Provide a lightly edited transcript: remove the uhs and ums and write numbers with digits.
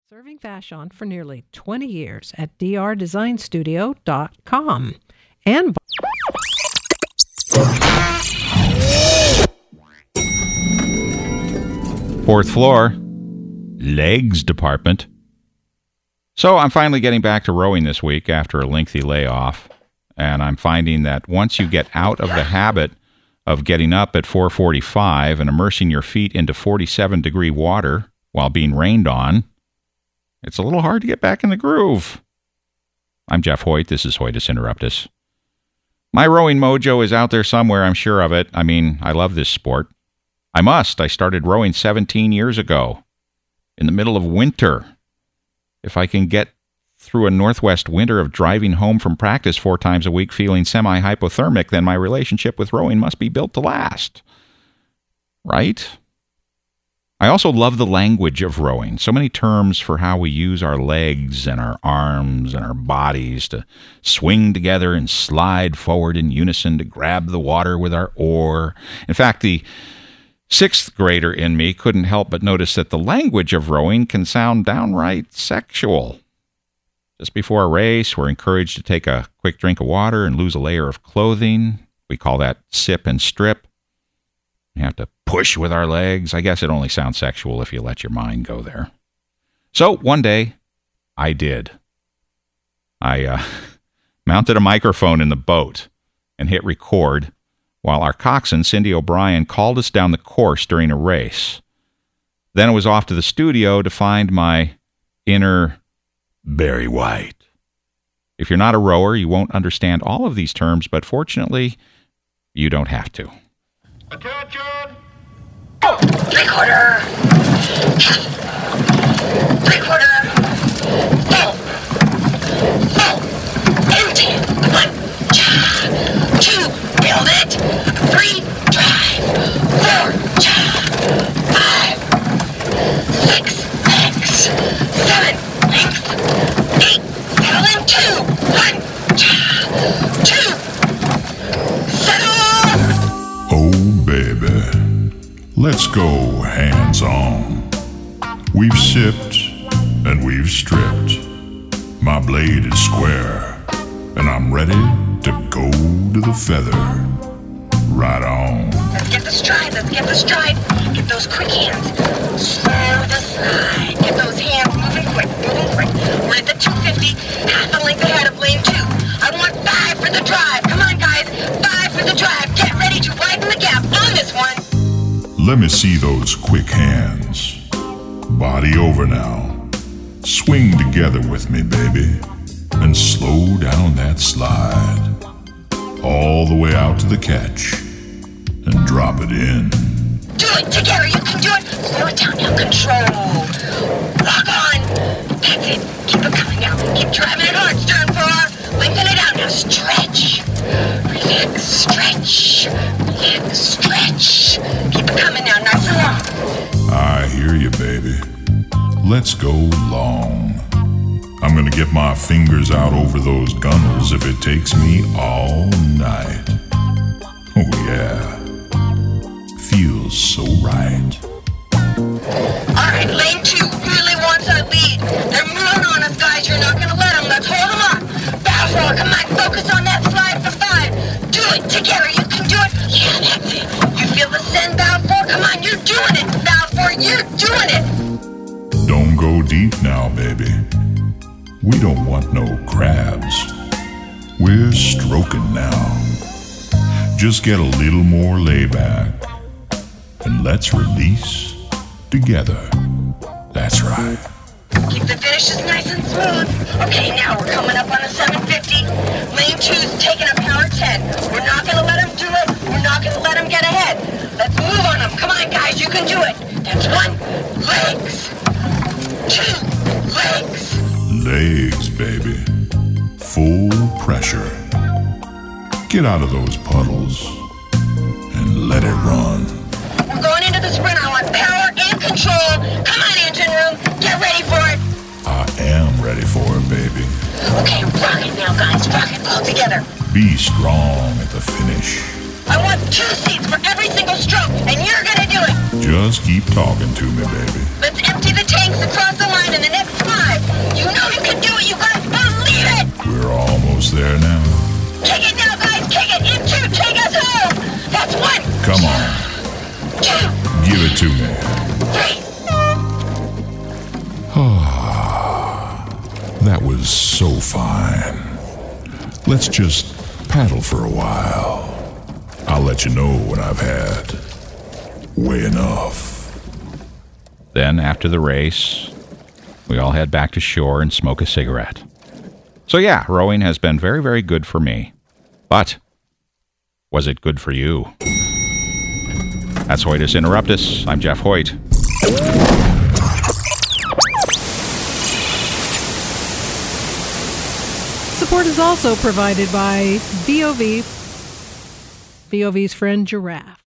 Serving Vashon for nearly 20 years at drdesignstudio.com. And fourth floor, legs department. So I'm finally getting back to rowing this week after a lengthy layoff, and I'm finding that once you get out of the habit of getting up at 4:45 and immersing your feet into 47-degree water while being rained on, it's a little hard to get back in the groove. I'm Jeff Hoyt. This is Hoytus Interruptus. My rowing mojo is out there somewhere, I'm sure of it. I mean, I love this sport. I started rowing 17 years ago, in the middle of winter. If I can get through a northwest winter of driving home from practice 4 times a week feeling semi-hypothermic, then my relationship with rowing must be built to last. Right? I also love the language of rowing. So many terms for how we use our legs and our arms and our bodies to swing together and slide forward in unison to grab the water with our oar. In fact, the 6th grader in me couldn't help but notice that the language of rowing can sound downright sexual. Just before a race, we're encouraged to take a quick drink of water and lose a layer of clothing. We call that sip and strip. We have to push with our legs. I guess it only sounds sexual if you let your mind go there. So one day, I did. I mounted a microphone in the boat and hit record while our coxswain, Cindy O'Brien, called us down the course during a race. Then it was off to the studio to find my inner Barry White. If you're not a rower, you won't understand all of these terms, but fortunately, you don't have to. Attention! Oh, 3/4! 3/4! Full! Full! Empty! 1, 2, build it! 3, drive! 4, 5, 6, legs! 7, length! 8, settle in 2! 1, 2, settle! Oh, baby, let's go hands-on. We've sipped and we've stripped. My blade is square, and I'm ready to go to the feather. Right on. Let's get the stride, Get those quick hands. Slow the slide. Get those hands moving quick. We're at the 250, half a length ahead of lane 2. I want 5 for the drive. Come on, guys, 5 for the drive. Get ready to widen the gap on this one. Let me see those quick hands. Body over now. Swing together with me, baby, and slow down that slide. All the way out to the catch, and drop it in. Do it together, you can do it. Slow it down now, control. Lock on. That's it. Keep it coming now. Keep driving it hard, stern far. Lengthen it out now. Stretch. Relax, stretch. Relax, stretch. Keep it coming now, nice and long. I hear you, baby. Let's go long. I'm gonna get my fingers out over those gunnels if it takes me all night. Oh yeah. Feels so right. Alright, lane 2 really wants that lead. They're moving on us, guys. You're not gonna let them. Let's hold them up. Bow 4, come on, focus on that slide for 5. Do it together, you can do it. Yeah, that's it. You feel the send, bow 4? Come on, you're doing it. Bow 4, you're doing it. Don't go deep now, baby. We don't want no crabs. We're stroking now. Just get a little more layback, and let's release together. That's right. Keep the finishes nice and smooth. Okay, now we're coming up on the 750. Lane 2's taking a power 10. We're not going to let him do it. We're not going to let him get ahead. Let's move on him. Come on, guys, you can do it. That's 1, legs. 2, legs. Legs, baby. Full pressure. Get out of those puddles and let it run. We're going into the sprint. I want power and control. Come on, engine room. Get ready for it. I am ready for it, baby. Okay, rock it now, guys. Rock it all together. Be strong at the finish. I want 2 seats for every single stroke, and you're gonna do it. Just keep talking to me, baby. Let's empty the tanks across the line in the next that was so fine. Let's just paddle for a while. I'll let you know when I've had way enough. Then, after the race, we all head back to shore and smoke a cigarette. So yeah, rowing has been very, very good for me. But was it good for you? That's Hoytus Interruptus. I'm Jeff Hoyt. Support is also provided by VOV's friend Giraffe.